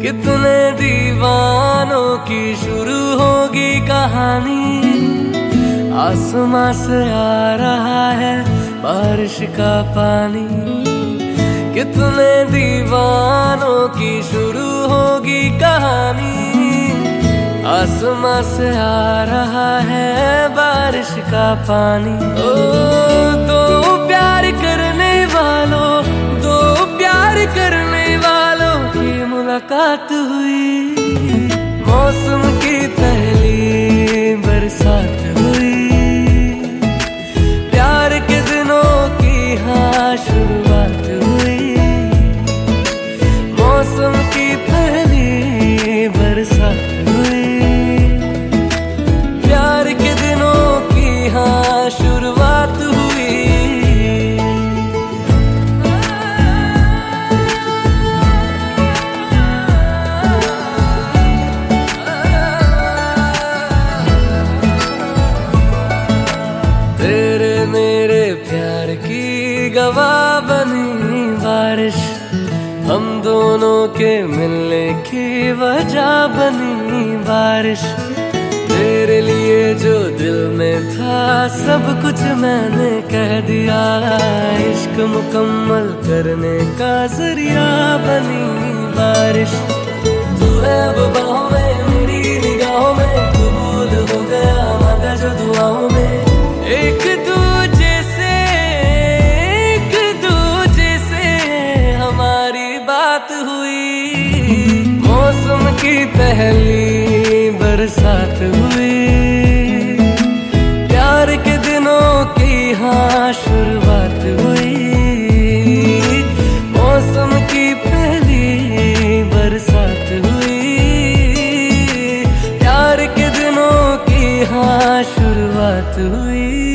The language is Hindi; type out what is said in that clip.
कितने दीवानों की शुरू होगी कहानी। आसमां से आ रहा है बारिश का पानी। कितने दीवानों की शुरू होगी कहानी। आसमां से आ रहा है बारिश का पानी। ओ दो प्यार करने वालों, दो प्यार करने वालों की मुलाकात हुई। मौसम की पहली बरसात हुई। प्यार के दिनों की हाँ शुरुआत हुई। मौसम की पहली बरसात हुई। प्यार के दिनों की हाँ शुरुआत हुई। तेरे मेरे प्यार की गवाह बनी बारिश। हम दोनों के मिलने की वजह बनी बारिश। तेरे लिए जो दिल में था सब कुछ मैंने कह दिया। इश्क मुकम्मल करने का जरिया बनी बारिश। तू है अब बाहों में, मेरी निगाहों में, कबूल हो गया मांगा जो दुआओं में। एक दूजे से हमारी बात हुई। मौसम की पहली बरसात हुई। प्यार के दिनों की हाँ शुरुआत हुई। मौसम की पहली बरसात हुई। प्यार के दिनों की हाँ शुरुआत हुई।